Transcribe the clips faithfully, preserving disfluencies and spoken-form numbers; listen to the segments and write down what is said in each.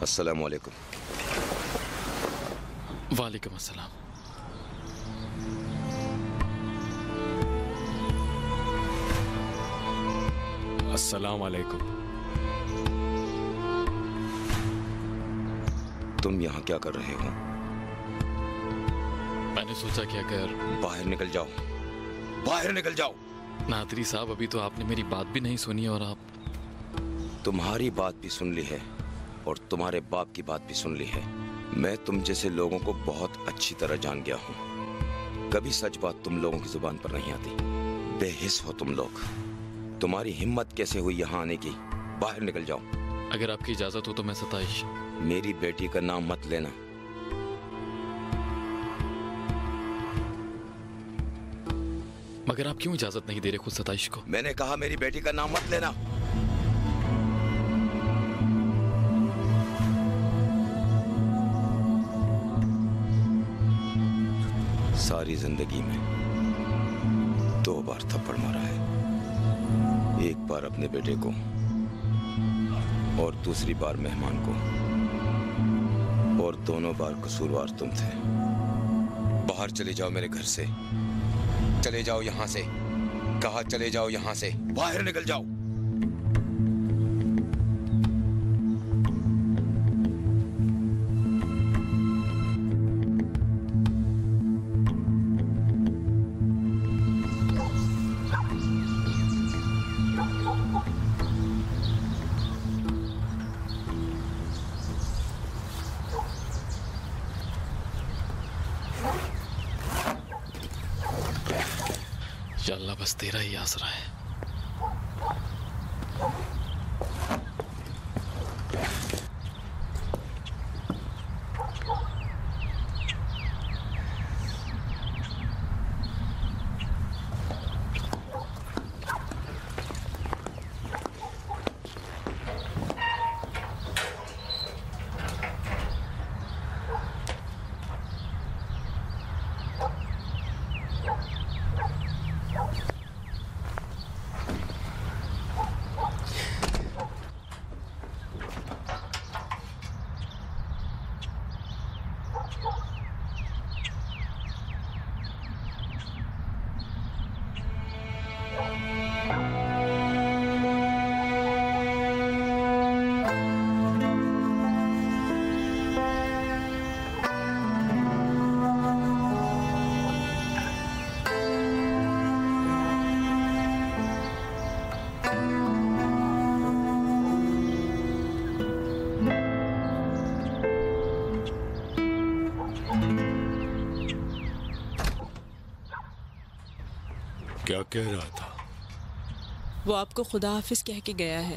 अस्सलामु अलैकुम। वालेकुम अस्सलाम। अस्सलाम वालेकुम। तुम यहाँ क्या कर रहे हो? मैंने सोचा कि अगर बाहर निकल जाओ, बाहर निकल जाओ। नादरी साहब, अभी तो आपने मेरी बात भी नहीं सुनी और आप। तुम्हारी बात भी सुन ली है और तुम्हारे बाप की बात भी सुन ली है। मैं तुम जैसे लोगों को बहुत अच्छी तरह जान गया हूँ। कभी सच बात तुम लोगों की जुबान पर नहीं आती। बेहिस हो तुम लोग। तुम्हारी हिम्मत कैसे हुई यहाँ आने की? बाहर निकल जाओ। अगर आपकी इजाजत हो तो मैं सताइश। मेरी बेटी का नाम मत लेना। मगर आप क्यों इजाजत नहीं दे रहे खुद सताइश को? मैंने कहा मेरी बेटी का नाम मत लेना। सारी जिंदगी में दो बार थप्पड़ मारा है। एक बार अपने बेटे को और दूसरी बार मेहमान को, और दोनों बार कसूरवार तुम थे। बाहर चले जाओ मेरे घर से। चले जाओ यहां से। कहा चले जाओ यहां से। बाहर निकल जाओ। या अल्लाह, बस तेरा ही आसरा है। क्या कह रहा था? वो आपको खुदा हाफिज कह के गया है।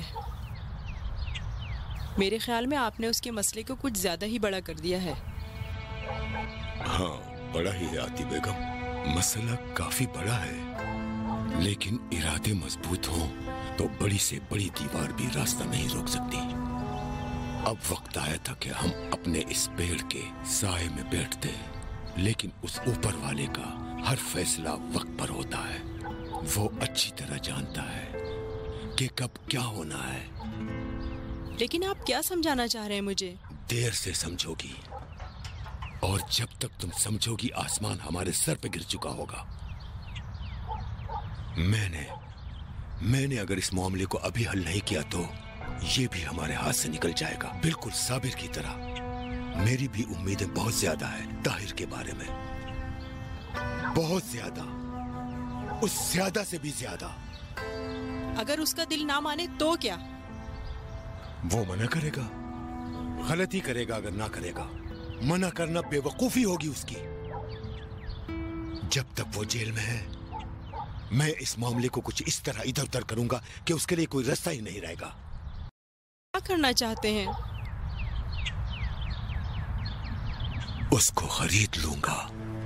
मेरे ख्याल में आपने उसके मसले को कुछ ज्यादा ही बड़ा कर दिया है। हाँ, बड़ा ही है आती बेगम। मसला काफी बड़ा है, लेकिन इरादे मजबूत हों तो बड़ी से बड़ी दीवार भी रास्ता नहीं रोक सकती। अब वक्त आया था कि हम अपने इस पेड़ के साए में बैठते, लेकिन उस ऊपर वाले का हर फैसला वक्त पर होता है। वो अच्छी तरह जानता है कि कब क्या होना है। लेकिन आप क्या समझाना चाह रहे हैं मुझे? देर से समझोगी, और जब तक तुम समझोगी आसमान हमारे सर पे गिर चुका होगा। मैंने मैंने अगर इस मामले को अभी हल नहीं किया तो ये भी हमारे हाथ से निकल जाएगा, बिल्कुल साबिर की तरह। मेरी भी उम्मीदें बहुत ज्यादा है ताहिर के बारे में, बहुत ज्यादा, उस ज्यादा से भी ज्यादा। अगर उसका दिल ना माने तो क्या? वो मना करेगा, गलती करेगा। अगर ना करेगा, मना करना बेवकूफी होगी उसकी। जब तक वो जेल में है, मैं इस मामले को कुछ इस तरह इधर उधर करूंगा कि उसके लिए कोई रास्ता ही नहीं रहेगा। क्या करना चाहते हैं? उसको खरीद लूंगा।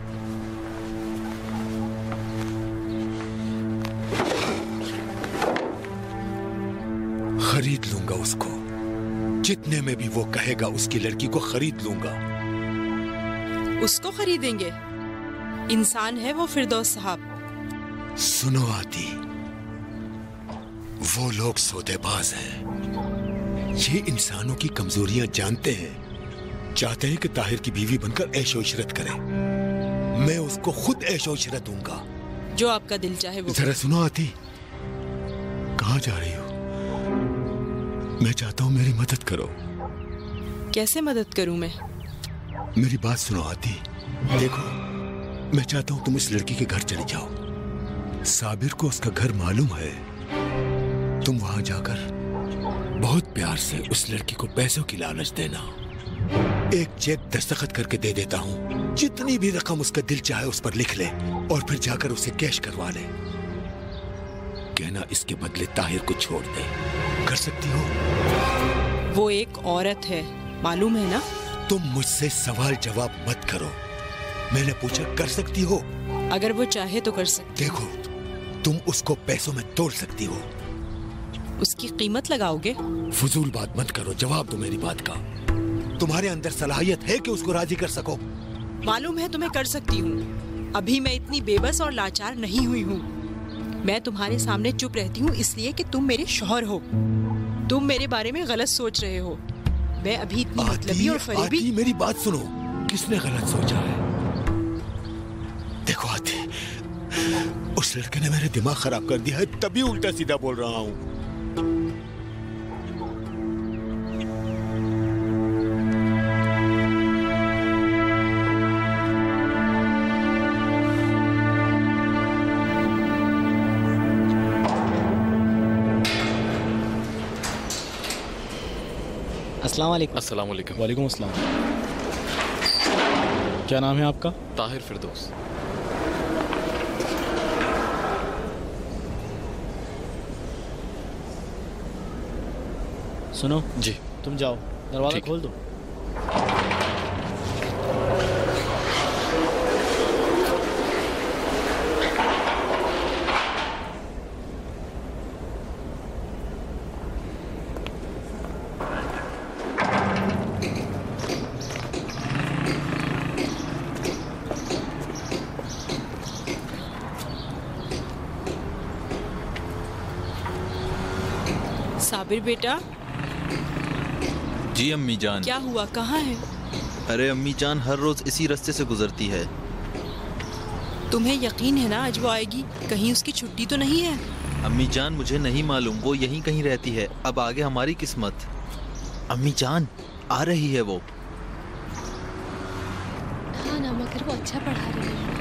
खरीद लूंगा उसको। जितने में भी वो कहेगा उसकी लड़की को खरीद लूंगा। उसको खरीदेंगे? इंसान है वो फिरदौस साहब। सुनो आती, वो लोग सौदेबाज हैं। ये इंसानों की कमजोरियां जानते हैं, चाहते हैं कि ताहिर की बीवी बनकर ऐशो इशरत करे। मैं उसको खुद ऐशो इशरत दूंगा। जो आपका दिल चाहे वो। जरा सुनो आती, कहाँ जा रही हो? मैं चाहता हूँ मेरी मदद करो। कैसे मदद करूं मैं? मेरी बात सुनो आती, देखो मैं चाहता हूँ तुम इस लड़की के घर चली जाओ। साबिर को उसका घर मालूम है। तुम वहां जाकर बहुत प्यार से उस लड़की को पैसों की लालच देना। एक चेक दस्तखत करके दे देता हूँ, जितनी भी रकम उसका दिल चाहे उस पर लिख ले और फिर जाकर उसे कैश करवा ले। कहना इसके बदले ताहिर को छोड़ दे। कर सकती हो? वो एक औरत है, मालूम है ना? तुम मुझसे सवाल जवाब मत करो। मैंने पूछा कर सकती हो? अगर वो चाहे तो कर सकती। देखो तुम उसको पैसों में तोड़ सकती हो। उसकी कीमत लगाओगे? फजूल बात मत करो, जवाब दो मेरी बात का। तुम्हारे अंदर सलाहियत है कि उसको राजी कर सको? मालूम है तुम्हें कर सकती हूँ। अभी मैं इतनी बेबस और लाचार नहीं हुई हूँ। मैं तुम्हारे सामने चुप रहती हूँ इसलिए कि तुम मेरे शौहर हो। तुम मेरे बारे में गलत सोच रहे हो। मैं अभी इतनी मतलबी और फरेबी। आती, मेरी बात सुनो। किसने गलत सोचा है? देखो आती, उस लड़के ने मेरे दिमाग खराब कर दिया है, तभी उल्टा सीधा बोल रहा हूँ। अस्सलाम वालेकुम। अस्सलाम वालेकुम। वालेकुम अस्सलाम। क्या नाम है आपका? ताहिर फिरदौस। सुनो जी, तुम जाओ, दरवाजा खोल दो। साबिर बेटा। जी अम्मी जान। क्या हुआ, कहाँ है? अरे अम्मी जान हर रोज इसी रास्ते से गुजरती है। तुम्हें यकीन है ना आज वो आएगी? कहीं उसकी छुट्टी तो नहीं है? अम्मी जान मुझे नहीं मालूम, वो यहीं कहीं रहती है। अब आगे हमारी किस्मत। अम्मी जान आ रही है वो। हाँ ना, मगर वो अच्छा पढ़ा रही है।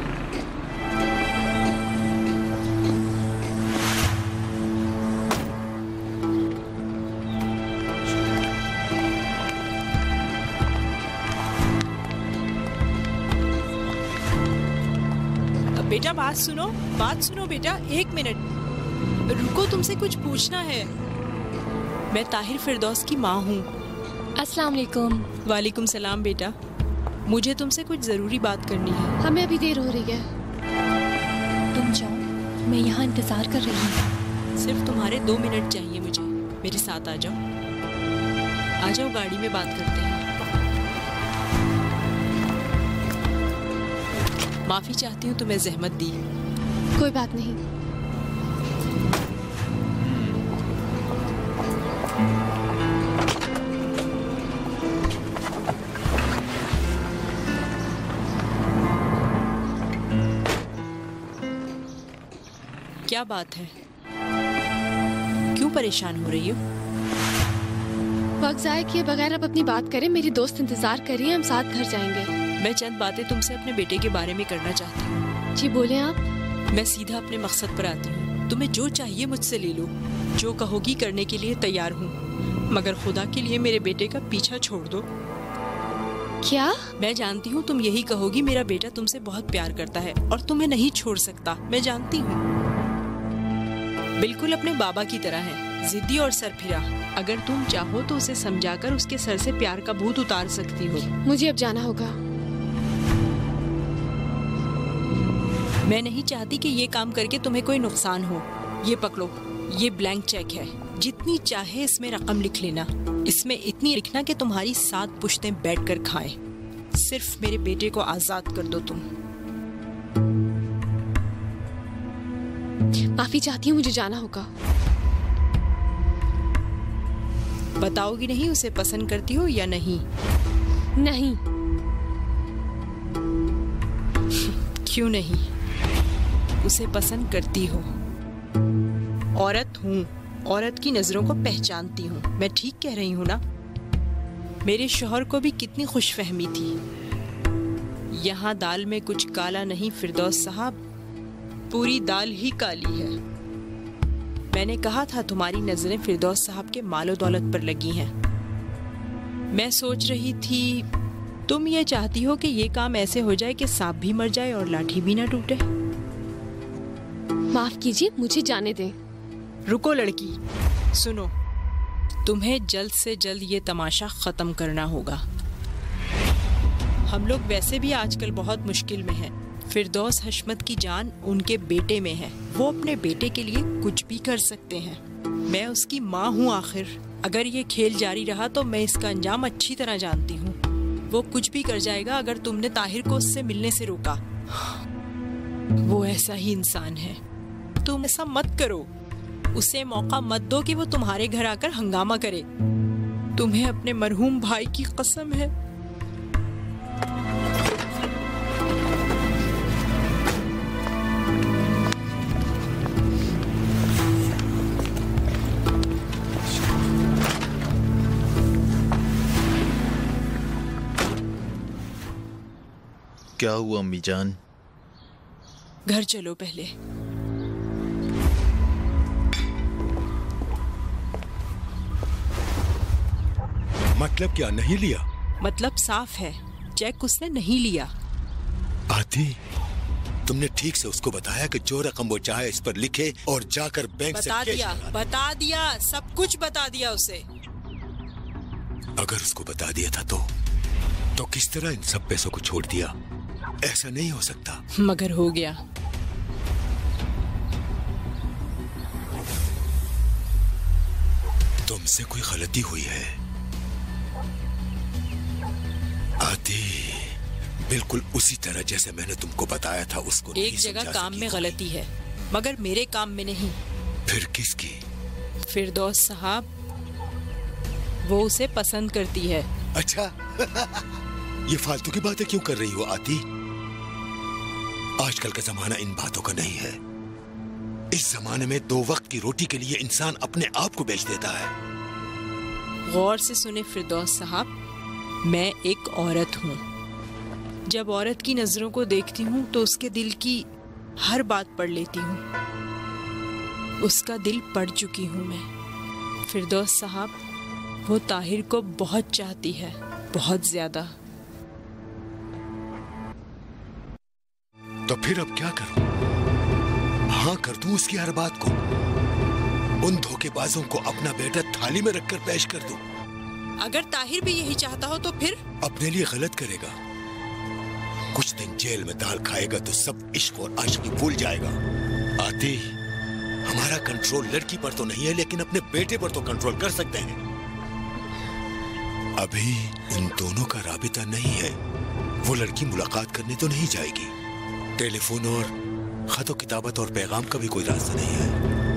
बेटा बात सुनो, बात सुनो बेटा, एक मिनट रुको, तुमसे कुछ पूछना है। मैं ताहिर फिरदौस की माँ हूँ। अस्सलाम वालेकुम। वालेकुम सलाम बेटा, मुझे तुमसे कुछ जरूरी बात करनी है। हमें अभी देर हो रही है, तुम जाओ, मैं यहाँ इंतजार कर रही हूँ। सिर्फ तुम्हारे दो मिनट चाहिए मुझे, मेरे साथ आ जाओ। आ जाओ, गाड़ी में बात करते हैं। माफी चाहती हूँ तुम्हें जहमत दी। कोई बात नहीं। क्या बात है, क्यों परेशान हो रही हो? वक्त जाए किए बगैर अब अपनी बात करें। मेरी दोस्त इंतजार कर रही है, हम साथ घर जाएंगे। मैं चंद बातें तुमसे अपने बेटे के बारे में करना चाहती हूँ। जी बोले आप। मैं सीधा अपने मकसद पर आती हूँ। तुम्हें जो चाहिए मुझसे ले लो, जो कहोगी करने के लिए तैयार हूँ, मगर खुदा के लिए मेरे बेटे का पीछा छोड़ दो। क्या? मैं जानती हूँ तुम यही कहोगी, मेरा बेटा तुमसे बहुत प्यार करता है और तुम्हें नहीं छोड़ सकता। मैं जानती हूँ, बिल्कुल अपने बाबा की तरह है, जिद्दी और सरफिरा। अगर तुम चाहो तो उसे समझाकर उसके सर से प्यार का भूत उतार सकती हो। मुझे अब जाना होगा। मैं नहीं चाहती कि ये काम करके तुम्हें कोई नुकसान हो। ये पकड़ो, ये ब्लैंक चेक है, जितनी चाहे इसमें रकम लिख लेना। इसमें इतनी लिखना कि तुम्हारी सात पुश्तें बैठकर खाएं। सिर्फ मेरे बेटे को आजाद कर दो तुम। माफी चाहती हूँ, मुझे जाना होगा। बताओगी नहीं उसे पसंद करती हो या नहीं? नहीं। क्यों नहीं? उसे पसंद करती हो। औरत हूँ, औरत की नजरों को पहचानती हूँ। मैं ठीक कह रही हूँ ना? मेरे शौहर को भी कितनी खुशफहमी थी। यहाँ दाल में कुछ काला नहीं फिरदौस साहब, पूरी दाल ही काली है। मैंने कहा था तुम्हारी नजरें फिरदौस साहब के मालो दौलत पर लगी हैं। मैं सोच रही थी तुम ये चाहती हो कि ये काम ऐसे हो जाए कि सांप भी मर जाए और लाठी भी ना टूटे। माफ कीजिए, मुझे जाने दें। रुको लड़की, सुनो, तुम्हें जल्द से जल्द ये तमाशा खत्म करना होगा। हम लोग वैसे भी आजकल बहुत मुश्किल में हैं। फिरदौस हशमत की जान उनके बेटे में है। वो अपने बेटे के लिए कुछ भी कर सकते हैं। मैं उसकी माँ हूँ आखिर। अगर ये खेल जारी रहा तो मैं इसका अंजाम अच्छी तरह जानती हूँ। वो कुछ भी कर जाएगा अगर तुमने ताहिर को उससे मिलने से रोका। वो ऐसा ही इंसान है। तुम ऐसा मत करो। उसे मौका मत दो कि वो तुम्हारे घर आकर हंगामा करे। तुम्हें अपने मरहूम भाई की कसम है। क्या हुआ अम्मी जान? घर चलो पहले। मतलब क्या, नहीं लिया? मतलब साफ है, चेक उसने नहीं लिया। आती, तुमने ठीक से उसको बताया कि जो रकम वो चाहे इस पर लिखे और जाकर बैंक से बता कैश दिया, निकाले। बता दिया, सब कुछ बता दिया उसे। अगर उसको बता दिया था तो तो किस तरह इन सब पैसों को छोड़ दिया? ऐसा नहीं हो सकता। मगर हो गया। तुमसे कोई गलती हुई है आती, बिल्कुल उसी तरह जैसे मैंने तुमको बताया था। उसको एक जगह काम में गलती है, मगर मेरे काम में नहीं। फिर किसकी? फिरदौस साहब, वो उसे पसंद करती है। अच्छा ये फालतू की बातें क्यों कर रही हो आती? आजकल का जमाना इन बातों का नहीं है। इस जमाने में दो वक्त की रोटी के लिए इंसान अपने आप को बेच देता है। गौर से सुने फिरदौस साहब, मैं एक औरत हूँ। जब औरत की नजरों को देखती हूँ तो उसके दिल की हर बात पढ़ लेती हूँ। उसका दिल पढ़ चुकी हूँ मैं। फिरदौस साहब, वो ताहिर को बहुत चाहती है, बहुत ज्यादा। तो फिर अब क्या करूं? हाँ कर दूं उसकी हर बात को? उन धोखेबाजों को अपना बेटा थाली में रखकर पेश कर दूं? अगर ताहिर भी यही चाहता हो तो फिर? अपने लिए गलत करेगा। कुछ दिन जेल में दाल खाएगा तो सब इश्क और आशिकी भूल जाएगा। आती, हमारा कंट्रोल लड़की पर तो नहीं है, लेकिन अपने बेटे पर तो कंट्रोल कर सकते हैं। अभी उन दोनों का राबिता नहीं है। वो लड़की मुलाकात करने तो नहीं जाएगी। टेलीफोन और खतो किताबत और पैगाम का भी कोई रास्ता नहीं है।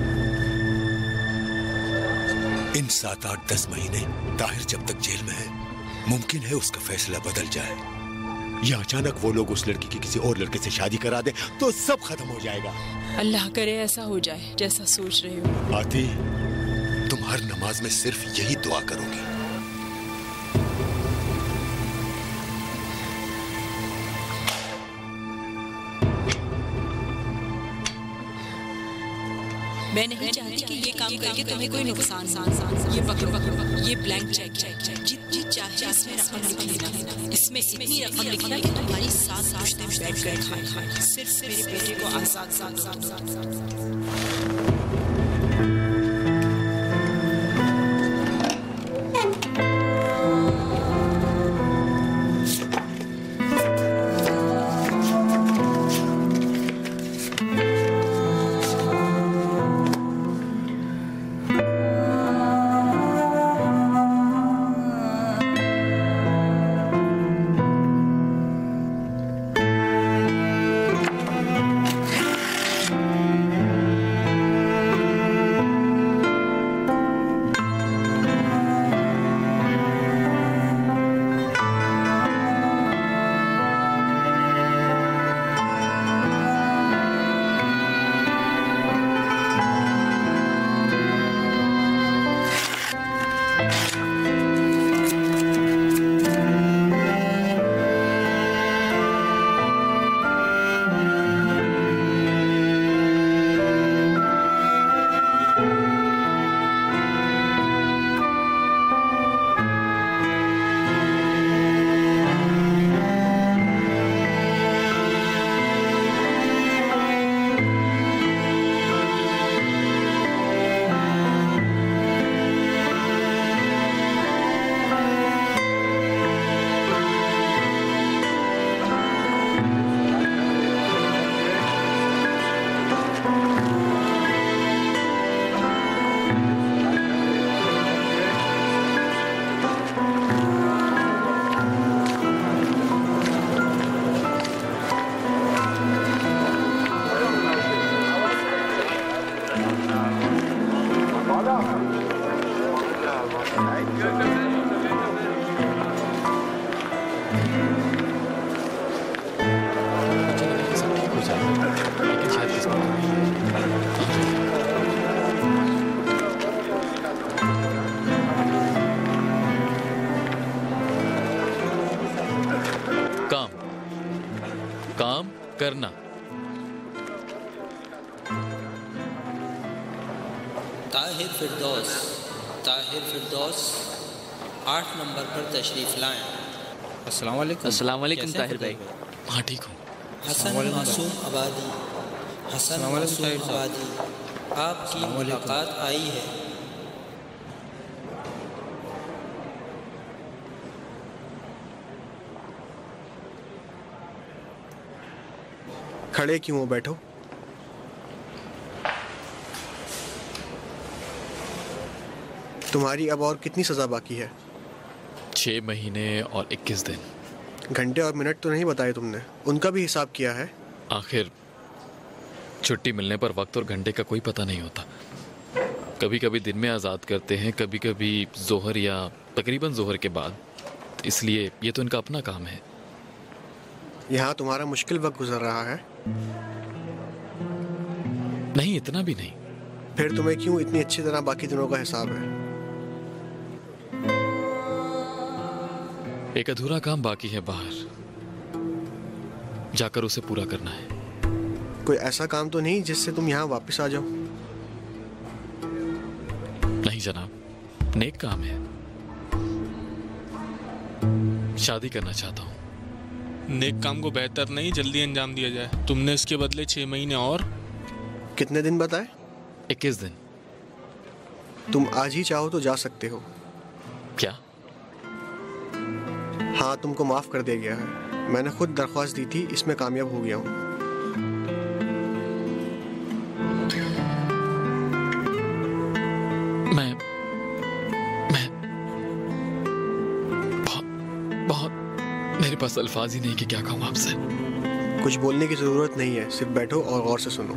इन सात आठ दस महीने ताहिर जब तक जेल में है, मुमकिन है उसका फैसला बदल जाए, या अचानक वो लोग उस लड़की की किसी और लड़के से शादी करा दे तो सब खत्म हो जाएगा। अल्लाह करे ऐसा हो जाए जैसा सोच रहे हो। आती, तुम हर नमाज में सिर्फ यही दुआ करोगी। मैं नहीं चाहती कि ये काम करके तुम्हें कोई नुकसान हो। ये पकड़ो, पकड़ो, ये ब्लैंक चेक है। जितनी चाहे इसमें रकम लिख लेना। इसमें इतनी रकम लिखना कि तुम्हारी सात पुश्तें बैठ कर खाएं। सिर्फ मेरे बेटे को आजाद आजाद। मुझे लगा कि सब ठीक हो जाएगा, लेकिन शायद किस्मत में नहीं है। काम काम करना। ताहिर फिरदौस ताहिर फिरदौस आठ नंबर पर तशरीफ लाएं। अस्सलाम वालेकुम। अस्सलाम वालेकुम कैसे ताहिर भाई। फिरदौस? हाँ ठीक हूँ। हसन मासूम आबादी हसन अस्सलाम वालेकुम मासूम ताहिर साहब। आबादी आपकी मुलाकात आई है। खड़े क्यों हो, बैठो। तुम्हारी अब और कितनी सजा बाकी है? छः महीने और इक्कीस दिन। घंटे और मिनट तो नहीं बताए तुमने, उनका भी हिसाब किया है? आखिर छुट्टी मिलने पर वक्त और घंटे का कोई पता नहीं होता। कभी कभी दिन में आज़ाद करते हैं, कभी कभी जोहर या तकरीबन जोहर के बाद। इसलिए ये तो इनका अपना काम है। यहाँ तुम्हारा मुश्किल वक्त गुजर रहा है? नहीं, इतना भी नहीं। फिर तुम्हें क्यों इतनी अच्छी तरह बाकी दिनों का हिसाब है? एक अधूरा काम बाकी है बाहर, जाकर उसे पूरा करना है। कोई ऐसा काम तो नहीं जिससे तुम यहाँ वापस आ जाओ? नहीं जनाब, नेक काम है। शादी करना चाहता हूँ। नेक काम को बेहतर नहीं जल्दी अंजाम दिया जाए। तुमने इसके बदले छह महीने और। कितने दिन बताए? इक्कीस दिन। तुम आज ही चाहो तो जा सकते हो। क्या? हाँ, तुमको माफ कर दिया गया है। मैंने खुद दरख्वास्त दी थी, इसमें कामयाब हो गया हूँ। मैं मैं बहुत बहुत मेरे पास अल्फाज ही नहीं कि क्या कहूँ आपसे। कुछ बोलने की जरूरत नहीं है, सिर्फ बैठो और गौर से सुनो।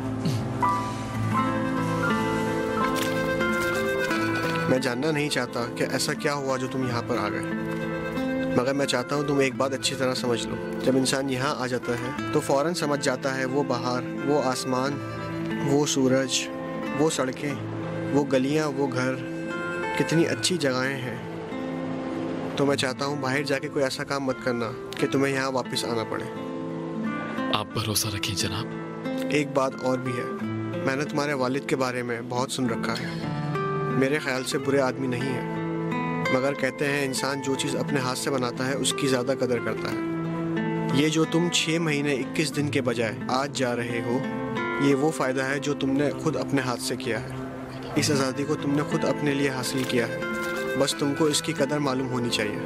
मैं जानना नहीं चाहता कि ऐसा क्या हुआ जो तुम यहाँ पर आ गए, मगर मैं चाहता हूँ तुम एक बात अच्छी तरह समझ लो। जब इंसान यहाँ आ जाता है तो फौरन समझ जाता है वो बाहर, वो आसमान, वो सूरज, वो सड़कें, वो गलियाँ, वो घर कितनी अच्छी जगहें हैं। तो मैं चाहता हूँ बाहर जाके कोई ऐसा काम मत करना कि तुम्हें यहाँ वापस आना पड़े। आप भरोसा रखें जनाब। एक बात और भी है, मैंने तुम्हारे वालिद के बारे में बहुत सुन रखा है। मेरे ख्याल से बुरे आदमी नहीं है, मगर कहते हैं इंसान जो चीज़ अपने हाथ से बनाता है उसकी ज़्यादा कदर करता है। ये जो तुम छः महीने इक्कीस दिन के बजाय आज जा रहे हो, ये वो फ़ायदा है जो तुमने खुद अपने हाथ से किया है। इस आज़ादी को तुमने खुद अपने लिए हासिल किया है, बस तुमको इसकी कदर मालूम होनी चाहिए।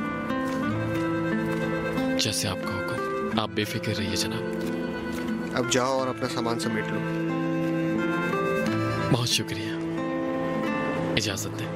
जैसे आपका हुक्म। आप बेफिक्र रहिए जनाब। अब जाओ और अपना सामान समेट लो। बहुत शुक्रिया, इजाज़त दें।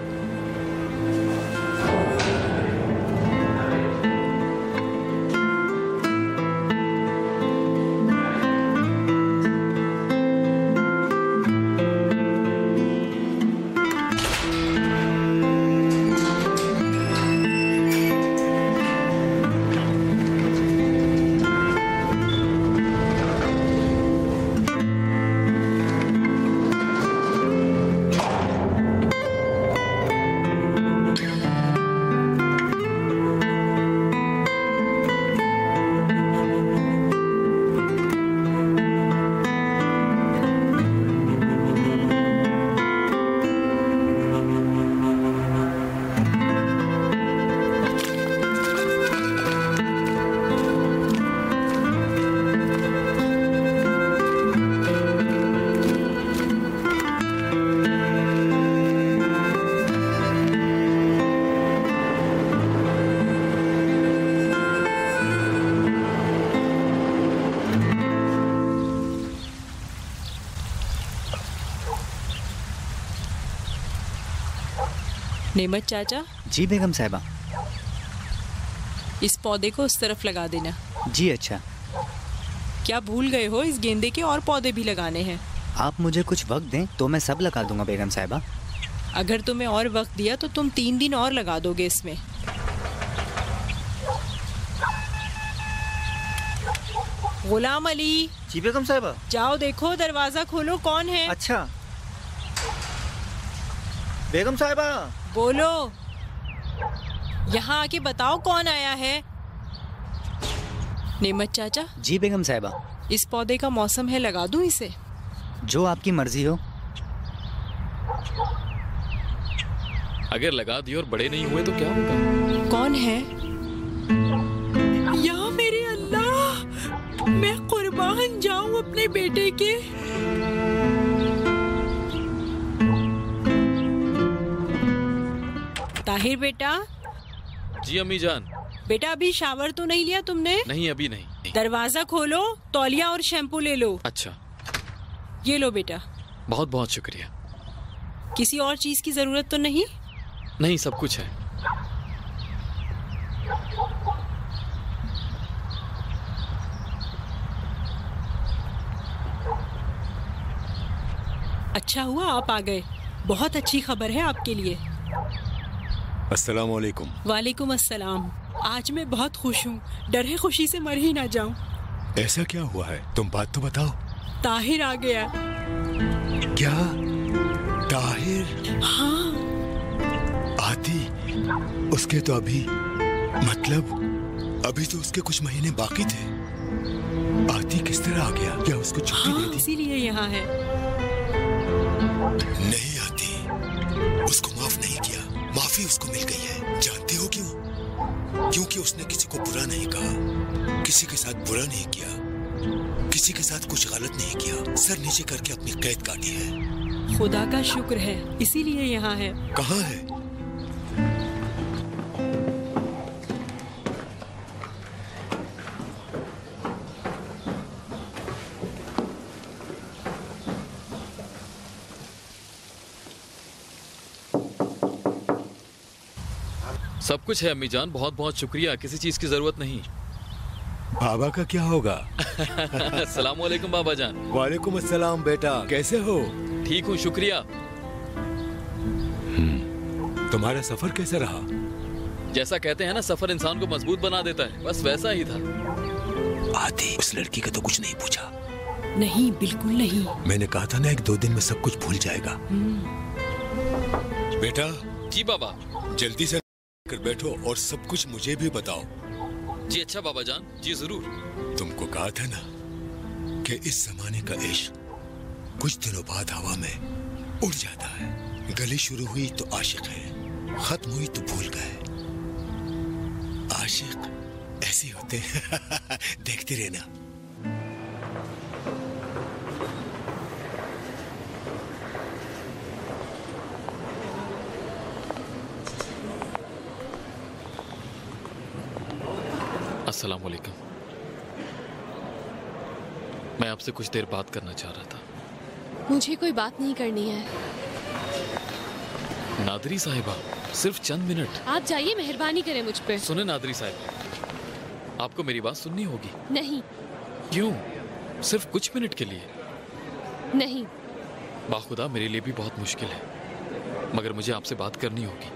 नेमत चाचा। जी बेगम साहिबा। इस पौधे को उस तरफ लगा देना। जी अच्छा। क्या भूल गए हो, इस गेंदे के और पौधे भी लगाने हैं। आप मुझे कुछ वक्त दें तो मैं सब लगा दूंगा बेगम साहिबा। अगर तुम्हें और वक्त दिया तो तुम तीन दिन और लगा दोगे इसमें। गुलाम अली। जी बेगम साहिबा। जाओ देखो, दरवाजा खोलो, कौन है? अच्छा बेगम साहिबा। बोलो, यहाँ आके बताओ कौन आया है। नेमत चाचा। जी बेगम साहिबा। इस पौधे का मौसम है, लगा दूं इसे? जो आपकी मर्जी हो। अगर लगा दिए और बड़े नहीं हुए तो क्या होगा? कौन है? या मेरे अल्लाह, मैं कुर्बान जाऊं अपने बेटे के। ताहिर बेटा। जी अम्मी जान। बेटा अभी शावर तो नहीं लिया तुमने? नहीं अभी नहीं। दरवाजा खोलो, तौलिया और शैम्पू ले लो। अच्छा ये लो बेटा। बहुत बहुत शुक्रिया। किसी और चीज की जरूरत तो नहीं? नहीं, सब कुछ है। अच्छा हुआ आप आ गए, बहुत अच्छी खबर है आपके लिए। अस्सलाम वालेकुम। वालेकुम अस्सलाम। आज मैं बहुत खुश हूँ, डर है खुशी से मर ही ना जाऊं। ऐसा क्या हुआ है? तुम बात तो बताओ। ताहिर आ गया। क्या? ताहिर? हाँ। आती? उसके तो अभी, मतलब अभी तो उसके कुछ महीने बाकी थे। आती किस तरह आ गया? क्या उसको छुट्टी हाँ, दे दी? इसीलिए यहाँ है। नहीं आती, उसको माफ नहीं किया। माफी उसको मिल गई है। जानते हो क्यों? क्योंकि उसने किसी को बुरा नहीं कहा, किसी के साथ बुरा नहीं किया, किसी के साथ कुछ गलत नहीं किया। सर नीचे करके अपनी कैद काटी है। खुदा का शुक्र है, इसीलिए यहाँ है। कहाँ है? सब कुछ है अम्मी जान, बहुत बहुत शुक्रिया। किसी चीज की जरूरत नहीं। बाबा का क्या होगा? अस्सलाम वालेकुम बाबा जान। वालेकुम अस्सलाम बेटा, कैसे हो? ठीक हूँ, शुक्रिया। तुम्हारा सफर कैसा रहा? जैसा कहते हैं ना, सफर इंसान को मजबूत बना देता है, बस वैसा ही था। आती, उस लड़की का तो कुछ नहीं पूछा? नहीं, बिल्कुल नहीं। मैंने कहा था ना, एक दो दिन में सब कुछ भूल जाएगा। बेटा। जी बाबा। जल्दी से कर बैठो और सब कुछ मुझे भी बताओ। जी अच्छा बाबा जान, जी जरूर। तुमको कहा था ना कि इस जमाने का इश्क कुछ दिनों बाद हवा में उड़ जाता है। गली शुरू हुई तो आशिक है, खत्म हुई तो भूल गए। आशिक ऐसे होते हैं। देखते रहना। अस्सलाम वालेकुम। मैं आपसे कुछ देर बात करना चाह रहा था। मुझे कोई बात नहीं करनी है। नादरी साहिबा, सिर्फ चंद मिनट। आप जाइए, मेहरबानी करें मुझ पे। सुने नादरी साहिबा, आपको मेरी बात सुननी होगी। नहीं। क्यों? सिर्फ कुछ मिनट के लिए? नहीं। बाखुदा मेरे लिए भी बहुत मुश्किल है, मगर मुझे आपसे बात करनी होगी।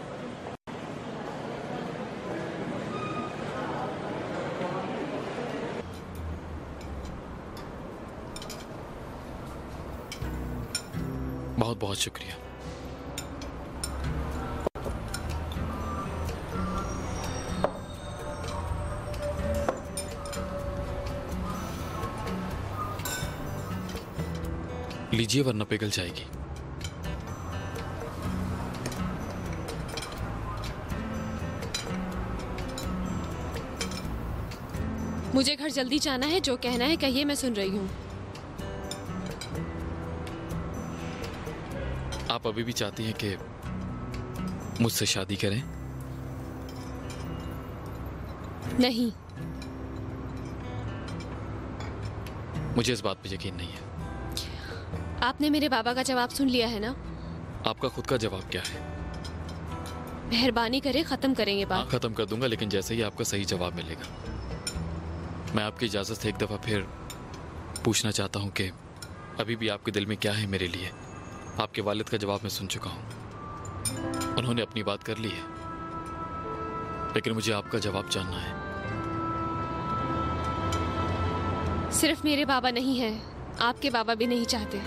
बहुत बहुत शुक्रिया। लीजिए वरना पिघल जाएगी। मुझे घर जल्दी जाना है, जो कहना है कहिए, मैं सुन रही हूँ। आप अभी भी चाहती हैं कि मुझसे शादी करें? नहीं। मुझे इस बात पे यकीन नहीं है। आपने मेरे बाबा का जवाब सुन लिया है ना? आपका खुद का जवाब क्या है? मेहरबानी करे, खत्म करेंगे बात। हाँ, खत्म कर दूंगा, लेकिन जैसे ही आपका सही जवाब मिलेगा। मैं आपकी इजाजत से एक दफा फिर पूछना चाहता हूँ कि अभी भी आपके दिल में क्या है मेरे लिए? आपके वालिद का जवाब मैं सुन चुका हूँ। उन्होंने अपनी बात कर ली है, लेकिन मुझे आपका जवाब जानना है। सिर्फ मेरे बाबा नहीं हैं, आपके बाबा भी नहीं चाहते।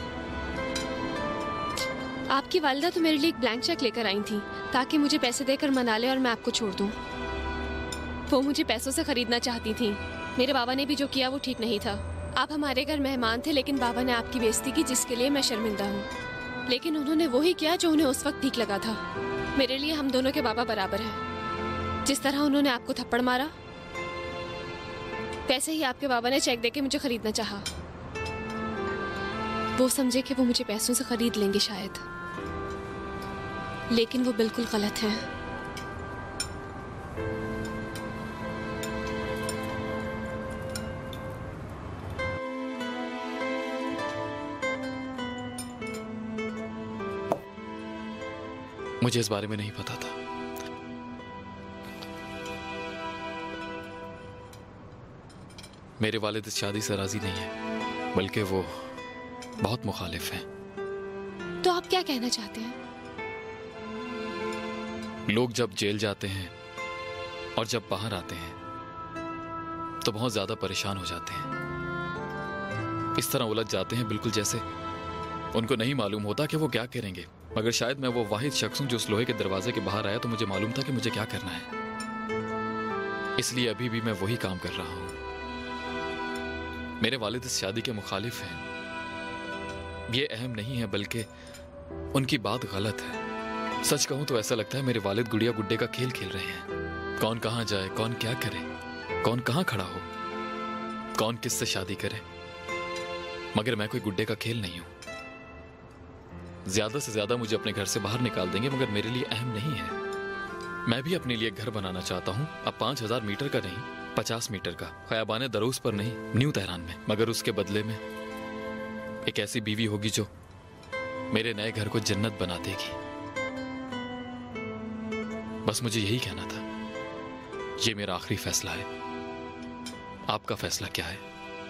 आपकी वालिदा तो मेरे लिए एक ब्लैंक चेक लेकर आई थी ताकि मुझे पैसे देकर मना ले और मैं आपको छोड़ दूं। वो मुझे पैसों से खरीदना चाहती थी। मेरे बाबा ने भी जो किया वो ठीक नहीं था। आप हमारे घर मेहमान थे, लेकिन बाबा ने आपकी बेइज्जती की, जिसके लिए मैं शर्मिंदा हूँ। लेकिन उन्होंने वही किया जो उन्हें उस वक्त ठीक लगा था। मेरे लिए हम दोनों के बाबा बराबर हैं। जिस तरह उन्होंने आपको थप्पड़ मारा, वैसे ही आपके बाबा ने चेक देके मुझे खरीदना चाहा। वो समझे कि वो मुझे पैसों से खरीद लेंगे शायद, लेकिन वो बिल्कुल गलत है। मुझे इस बारे में नहीं पता था। मेरे वालिद इस शादी से राजी नहीं है, बल्कि वो बहुत मुखालिफ हैं। तो आप क्या कहना चाहते हैं? लोग जब जेल जाते हैं और जब बाहर आते हैं तो बहुत ज्यादा परेशान हो जाते हैं। इस तरह उलझ जाते हैं बिल्कुल जैसे उनको नहीं मालूम होता कि वो क्या करेंगे। मगर शायद मैं वो वाहिद शख्स हूं जो उस लोहे के दरवाजे के बाहर आया तो मुझे मालूम था कि मुझे क्या करना है। इसलिए अभी भी मैं वही काम कर रहा हूं। मेरे वालिद इस शादी के मुखालिफ हैं। ये अहम नहीं है, बल्कि उनकी बात गलत है। सच कहूं तो ऐसा लगता है मेरे वालिद गुड़िया गुड्डे का खेल खेल रहे हैं। कौन कहां जाए, कौन क्या करे, कौन कहां खड़ा हो, कौन किससे शादी करे। मगर मैं कोई गुड्डे का खेल नहीं हूं। ज्यादा से ज्यादा मुझे अपने घर से बाहर निकाल देंगे, मगर मेरे लिए अहम नहीं है। मैं भी अपने लिए घर बनाना चाहता हूं। अब पांच हजार मीटर का नहीं, पचास मीटर का, खयाबाने दरूस पर नहीं, न्यू तेहरान में। मगर उसके बदले में एक ऐसी बीवी होगी जो मेरे नए घर को जन्नत बना देगी। बस मुझे यही कहना था। ये मेरा आखिरी फैसला है। आपका फैसला क्या है?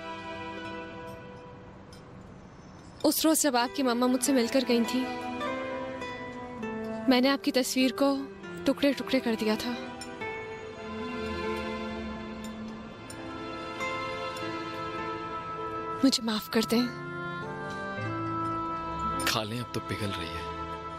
उस रोज जब आपकी मम्मा मुझसे मिलकर गई थी, मैंने आपकी तस्वीर को टुकड़े टुकड़े कर दिया था। मुझे माफ कर दें। खा लें, अब तो पिघल रही है।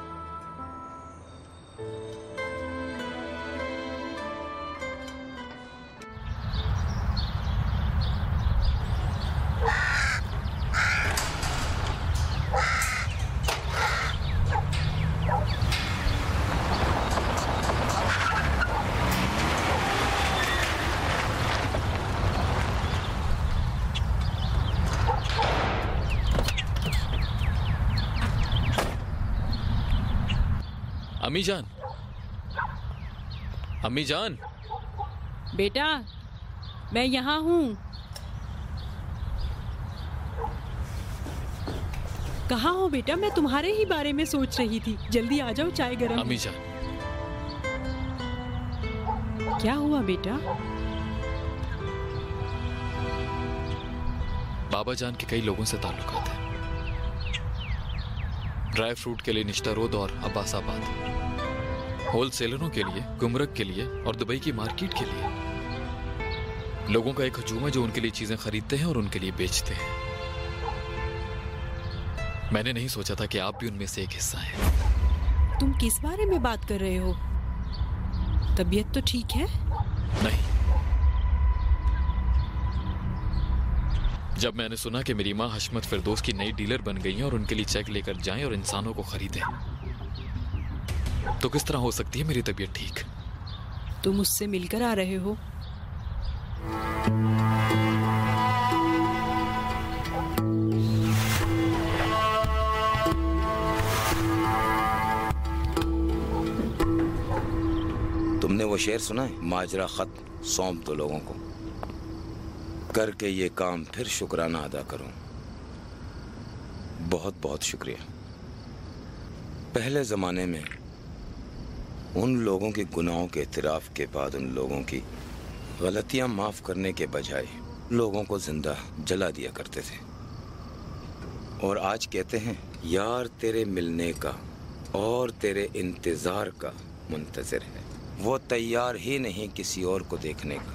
अम्मी जान, अम्मी जान। बेटा, मैं यहाँ हूँ। कहाँ हो बेटा? मैं तुम्हारे ही बारे में सोच रही थी। जल्दी आ जाओ, चाय गरम। अम्मी जान। क्या हुआ बेटा? बाबा जान के कई लोगों से ताल्लुकात हैं। ड्राई फ्रूट के लिए निश्ता रोड और अब्बासाबाद, होलसेलरों के लिए, गुमरक के लिए और दुबई की मार्केट के लिए। लोगों का एक हजूम है जो उनके लिए चीजें खरीदते हैं और उनके लिए बेचते हैं। मैंने नहीं सोचा था कि आप भी उनमें से एक हिस्सा हैं। तुम किस बारे में बात कर रहे हो? तबीयत तो ठीक है? नहीं। जब मैंने सुना कि मेरी माँ हशमत फिरदौस की नई डीलर बन गई हैं और उनके लिए चेक लेकर जाएं और इंसानों को खरीदें, तो किस तरह हो सकती है मेरी तबीयत ठीक? तुम मुझसे मिलकर आ रहे हो? तुमने वो शेर सुना है, माजरा खत सौंप दो लोगों को, करके ये काम फिर शुक्राना अदा करूं। बहुत बहुत शुक्रिया। पहले जमाने में उन लोगों के गुनाहों के इतराफ के बाद उन लोगों की गलतियां माफ करने के बजाय लोगों को जिंदा जला दिया करते थे। और आज कहते हैं यार तेरे मिलने का और तेरे इंतजार का मुंतजिर है। वो तैयार ही नहीं किसी और को देखने का।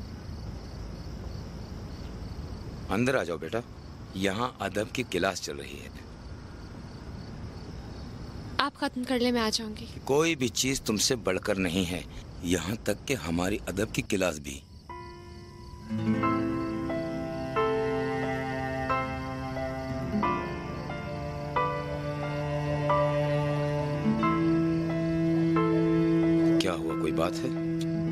अंदर आ जाओ बेटा, यहाँ अदब की क्लास चल रही है। आप खत्म कर ले, मैं आ जाऊंगी। कोई भी चीज तुमसे बढ़कर नहीं है, यहाँ तक कि हमारी अदब की क्लास भी। क्या हुआ, कोई बात है?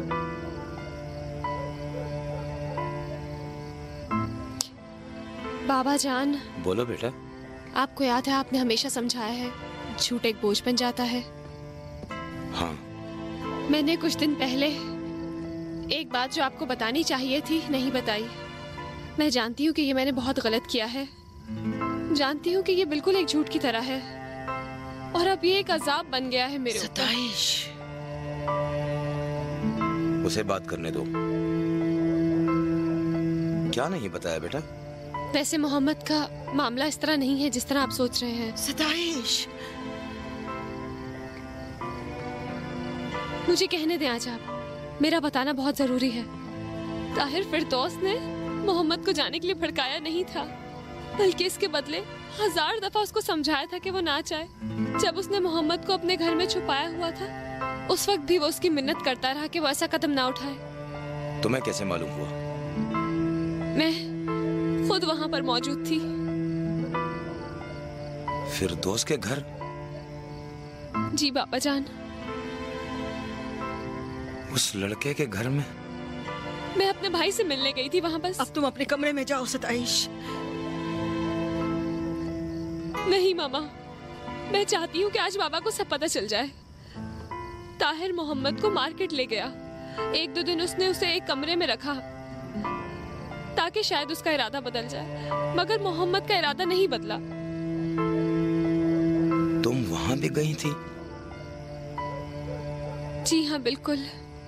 बाबा जान। बोलो बेटा। आपको याद है आपने हमेशा समझाया है झूठ एक बोझ बन जाता है। हाँ। मैंने कुछ दिन पहले एक बात जो आपको बतानी चाहिए थी नहीं बताई। मैं जानती हूँ कि ये मैंने बहुत गलत किया है, जानती हूँ कि ये बिल्कुल एक झूठ की तरह है, और अब ये एक अजाब बन गया है मेरे ऊपर। उसे बात करने दो। क्या नहीं बताया बेटा? वैसे मोहम्मद का मामला इस तरह नहीं है जिस तरह आप सोच रहे हैं। सताइश, मुझे कहने दें आज आप, मेरा बताना बहुत जरूरी है। ताहिर फिरदौस ने मोहम्मद को जाने के लिए भड़काया नहीं था, बल्कि इसके बदले हजार दफा उसको समझाया था कि वो ना जाए। जब उसने मोहम्मद को अपने घर में छुपाया हुआ था, उस वक्त भी वो उसकी मिन्नत करता रहा कि वो ऐसा कदम ना उठाए। तुम्हें कैसे मालूम हुआ? मैं खुद वहाँ पर मौजूद थी। फिरदौस के घर? जी बाबा जान। उस लड़के के घर में? मैं अपने भाई से मिलने गई थी वहाँ बस। अब तुम अपने कमरे में जाओ सताइश। नहीं मामा, मैं चाहती हूँ कि आज बाबा को सब पता चल जाए। ताहिर मोहम्मद को मार्केट ले गया। एक दो दिन उसने उसे एक कमरे में रखा ताकि शायद उसका इरादा बदल जाए, मगर मोहम्मद का इरादा नहीं बदला। तुम वहाँ भी गई थी? जी हाँ बिल्कुल।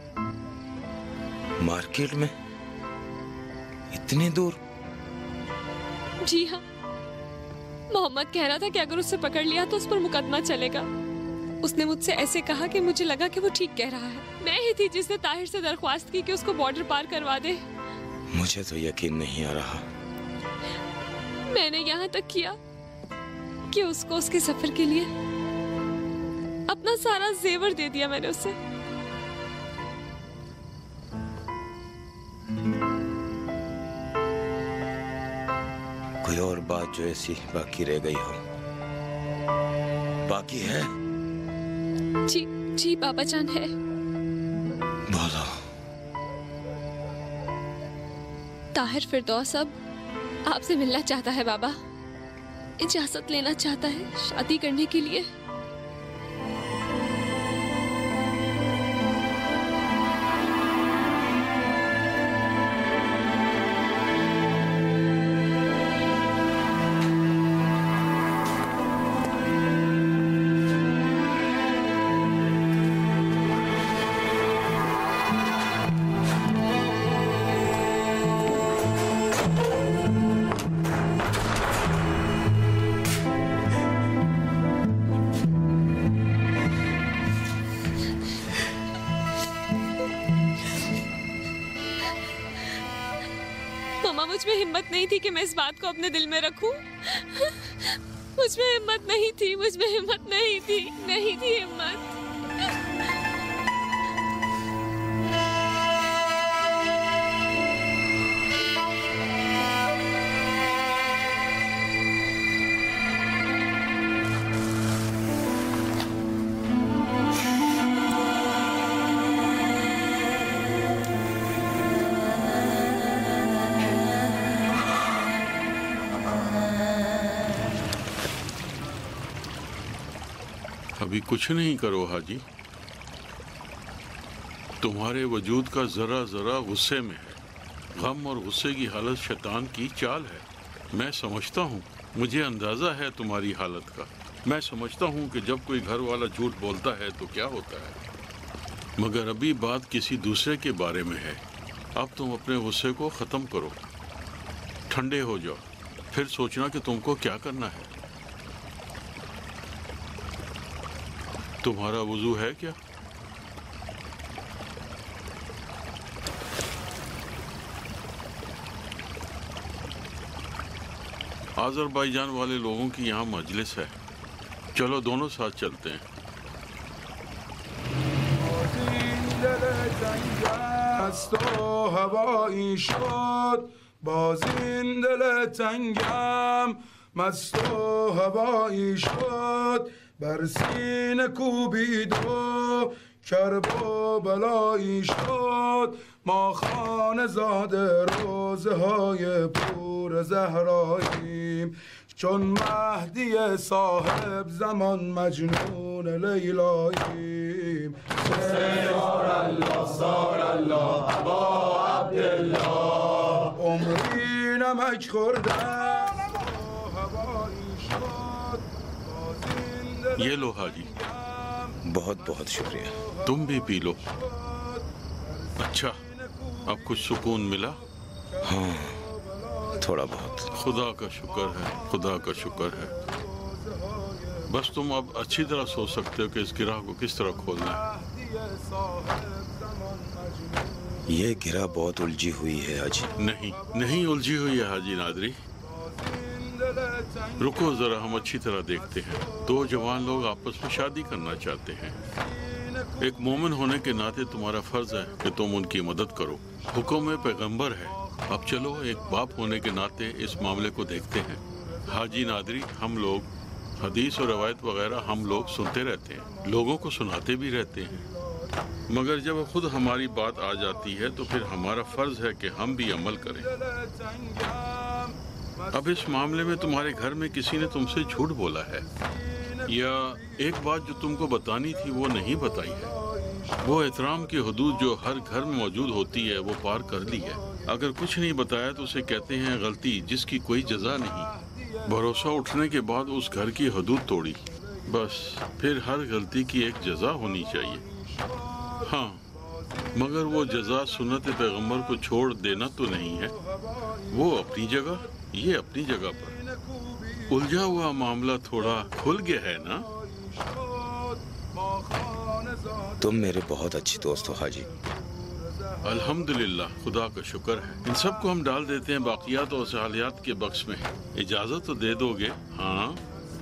मार्केट में? इतनी दूर? जी हाँ। मोहम्मद कह रहा था कि अगर उसे पकड़ लिया तो उस पर मुकदमा चलेगा। उसने मुझसे ऐसे कहा कि मुझे लगा कि वो ठीक कह रहा है। मैं ही थी जिसने ताहिर से दरख्वास्त की कि उसको बॉर्डर पार करवा दे। मुझे तो यकीन नहीं आ रहा। मैंने यहाँ तक किया कि उसको उसके सफर के लिए अपना सारा जेवर दे दिया मैंने उसे। कोई और बात जो ऐसी बाकी रह गई हो? बाकी है? जी जी बाबा जान है। बोलो। ताहिर फिरदौस अब आपसे मिलना चाहता है बाबा, इजाजत लेना चाहता है शादी करने के लिए। मुझमें हिम्मत नहीं थी कि मैं इस बात को अपने दिल में रखूं। मुझमें हिम्मत नहीं थी, मुझमें हिम्मत नहीं थी, नहीं थी हिम्मत। अभी कुछ नहीं करो हाजी, तुम्हारे वजूद का जरा जरा गुस्से में है। गम और गुस्से की हालत शैतान की चाल है। मैं समझता हूँ, मुझे अंदाजा है तुम्हारी हालत का। मैं समझता हूँ कि जब कोई घर वाला झूठ बोलता है तो क्या होता है, मगर अभी बात किसी दूसरे के बारे में है। अब तुम अपने गुस्से को ख़त्म करो, ठंडे हो जाओ, फिर सोचना कि तुमको क्या करना है। तुम्हारा वुजू है क्या? आज़रबाईजान वाले लोगों की यहाँ मजलिस है, चलो दोनों साथ चलते हैं। مست و هوایی شد بر سینه کوبید و کرب و بلایی شد ما خانه زاده روزه های پور زهراییم چون مهدی صاحب زمان مجنون لیلاییم سیار الله سار الله ابا عبدالله عمری نمک خوردم ये लो हाजी। बहुत बहुत शुक्रिया। तुम भी पी लो। अच्छा, अब कुछ सुकून मिला? हाँ, थोड़ा बहुत। खुदा का शुक्र है, खुदा का शुक्र है। बस तुम अब अच्छी तरह सोच सकते हो कि इस गिरह को किस तरह खोलना है। ये गिरह बहुत उलझी हुई है हाजी। नहीं, नहीं उलझी हुई है हाजी नादरी। रुको जरा, हम अच्छी तरह देखते हैं। दो जवान लोग आपस में शादी करना चाहते हैं। एक मोमिन होने के नाते तुम्हारा फर्ज है कि तुम उनकी मदद करो। हुक्म पैगंबर है। अब चलो एक बाप होने के नाते इस मामले को देखते हैं। हाजी नादरी, हम लोग हदीस और रवायत वगैरह हम लोग सुनते रहते हैं, लोगों को सुनाते भी रहते हैं, मगर जब खुद हमारी बात आ जाती है तो फिर हमारा फर्ज है कि हम भी अमल करें। अब इस मामले में तुम्हारे घर में किसी ने तुमसे झूठ बोला है या एक बात जो तुमको बतानी थी वो नहीं बताई है। वो एहतराम की हदूद जो हर घर में मौजूद होती है वो पार कर ली है। अगर कुछ नहीं बताया तो उसे कहते हैं गलती जिसकी कोई जजा नहीं। भरोसा उठने के बाद उस घर की हदूद तोड़ी, बस फिर हर गलती की एक जजा होनी चाहिए। हाँ, मगर वो जजा सुन्नत पैगंबर को छोड़ देना तो नहीं है। वो अपनी जगह, ये अपनी जगह पर। उलझा हुआ मामला थोड़ा खुल गया है ना? तुम मेरे बहुत अच्छे दोस्त हो हाजी। अल्हम्दुलिल्लाह, खुदा का शुक्र है। इन सब को हम डाल देते हैं बाकियात और सहालियात के बक्स में। इजाजत तो दे दोगे? हाँ।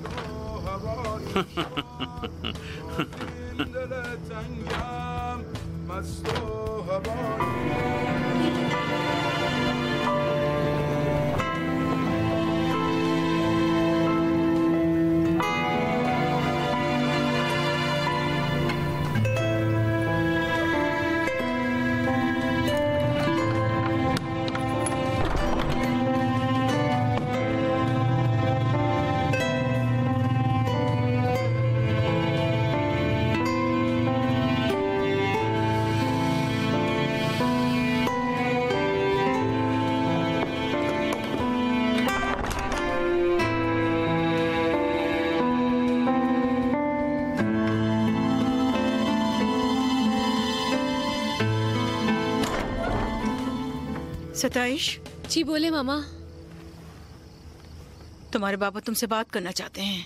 सताइश जी बोले मामा। तुम्हारे बाबा तुमसे बात करना चाहते हैं।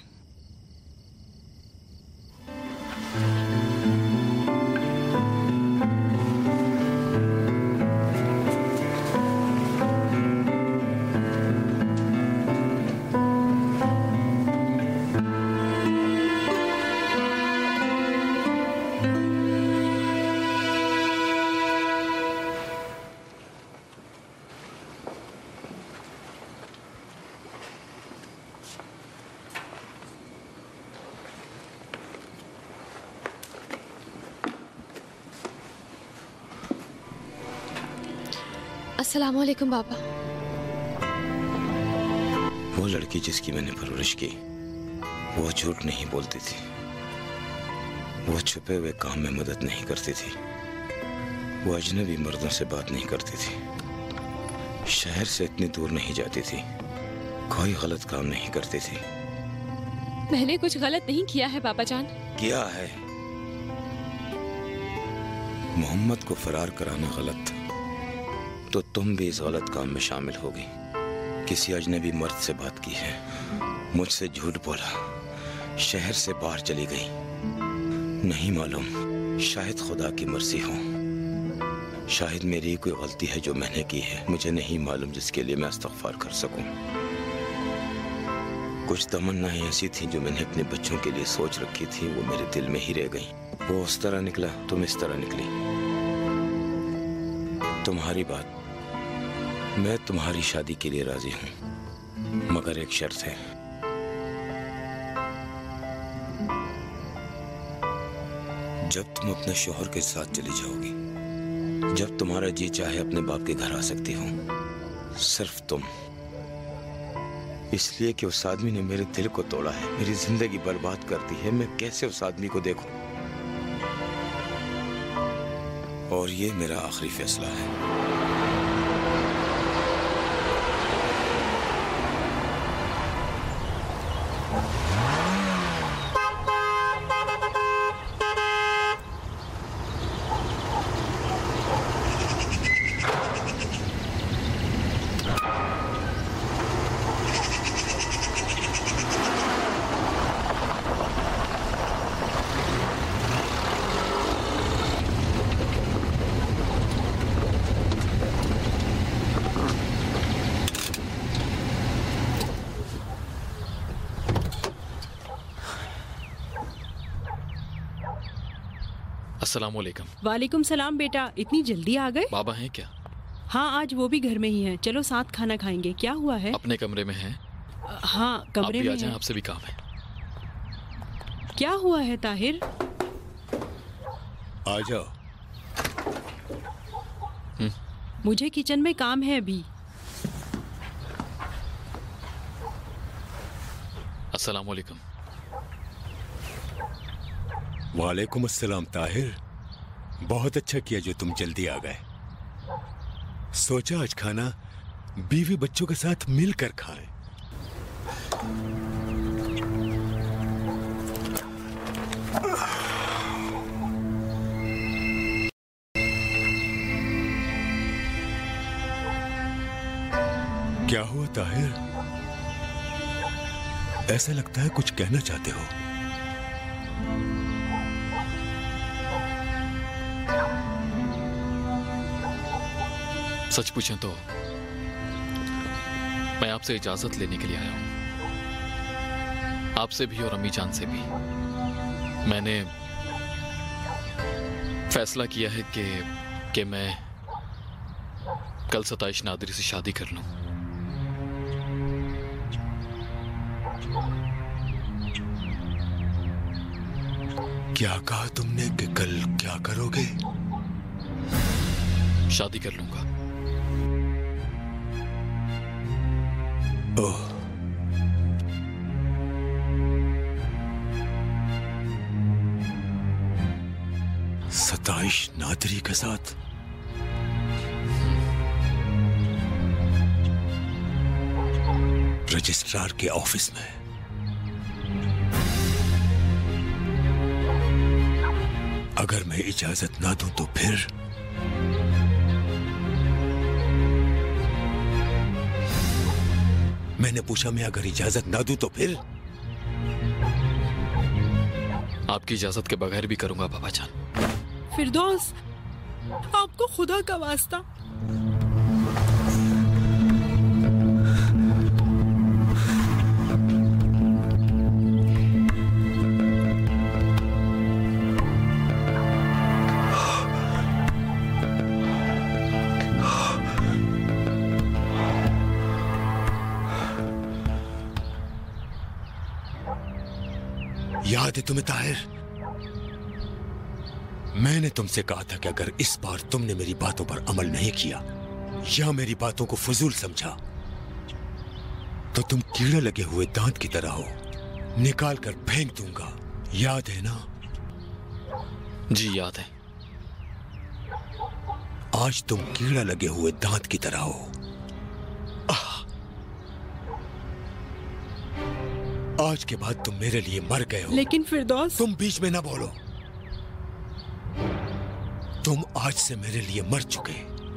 अस्सलाम वालेकुम बाबा। वो लड़की जिसकी मैंने परवरिश की वो झूठ नहीं बोलती थी। वो छुपे हुए काम में मदद नहीं करती थी। वो अजनबी मर्दों से बात नहीं करती थी। शहर से इतनी दूर नहीं जाती थी। कोई गलत काम नहीं करती थी। मैंने कुछ गलत नहीं किया है बाबा जान। किया है। मोहम्मद को फरार कराना गलत था तो तुम भी इस गलत काम में शामिल होगी। किसी अजनबी मर्द से बात की है, मुझसे झूठ बोला, शहर से बाहर चली गई। नहीं मालूम, शायद खुदा की मर्जी हो, शायद मेरी कोई गलती है जो मैंने की है, मुझे नहीं मालूम, जिसके लिए मैं इस्तग़फ़ार कर सकूं। कुछ तमन्नाएं ऐसी थी जो मैंने अपने बच्चों के लिए सोच रखी थी, वो मेरे दिल में ही रह गईं। वो उस तरह निकला, तुम इस तरह निकली। तुम्हारी बात, मैं तुम्हारी शादी के लिए राजी हूं, मगर एक शर्त है। जब तुम अपने शोहर के साथ चली जाओगी, जब तुम्हारा जी चाहे अपने बाप के घर आ सकती हो, सिर्फ तुम। इसलिए कि उस आदमी ने मेरे दिल को तोड़ा है, मेरी जिंदगी बर्बाद कर दी है। मैं कैसे उस आदमी को देखूं? और ये मेरा आखिरी फैसला है। अस्सलाम वालेकुम। वालेकुम सलाम बेटा, इतनी जल्दी आ गए? बाबा हैं क्या? हाँ, आज वो भी घर में ही हैं। चलो साथ खाना खाएंगे। क्या हुआ है? अपने कमरे में हैं। हाँ, कमरे आप भी में आ जाएं, हैं। आपसे भी काम है। क्या हुआ है ताहिर? आ जाओ। मुझे किचन में काम है अभी। अस्सलाम वालेकुम। वालेकुम अस्सलाम ताहिर, बहुत अच्छा किया जो तुम जल्दी आ गए। सोचा आज खाना बीवी बच्चों के साथ मिलकर खाएं। क्या हुआ ताहिर? ऐसा लगता है कुछ कहना चाहते हो। सच पूछें तो मैं आपसे इजाजत लेने के लिए आया हूं, आपसे भी और अम्मी जान से भी। मैंने फैसला किया है कि कि मैं कल सताइश नादरी से शादी कर लूं। क्या कहा तुमने कि कल क्या करोगे? शादी कर लूंगा। ओह, सताइश नादरी के साथ? रजिस्ट्रार के ऑफिस में? अगर मैं इजाजत ना दूं तो फिर? मैंने पूछा, मैं अगर इजाजत ना दूं तो फिर? आपकी इजाजत के बगैर भी करूंगा बाबा जान। फिरदौस, आपको खुदा का वास्ता। याद है तुम्हें ताहिर, मैंने तुमसे कहा था कि अगर इस बार तुमने मेरी बातों पर अमल नहीं किया या मेरी बातों को फजूल समझा तो तुम कीड़े लगे हुए दांत की तरह हो, निकाल कर फेंक दूंगा। याद है ना? जी याद है। आज तुम कीड़ा लगे हुए दांत की तरह हो। आज के बाद तुम मेरे लिए मर गए हो। लेकिन फिरदौस, तुम बीच में ना बोलो। तुम आज से मेरे लिए मर चुके।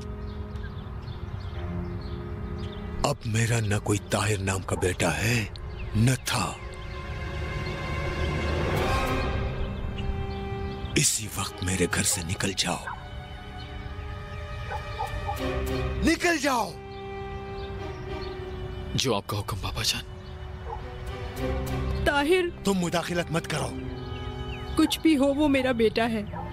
अब मेरा न कोई ताहिर नाम का बेटा है न था। इसी वक्त मेरे घर से निकल जाओ, निकल जाओ। जो आपका हुक्म बाबा जान। ताहिर, तुम मुदाखिलत मत करो। कुछ भी हो वो मेरा बेटा है।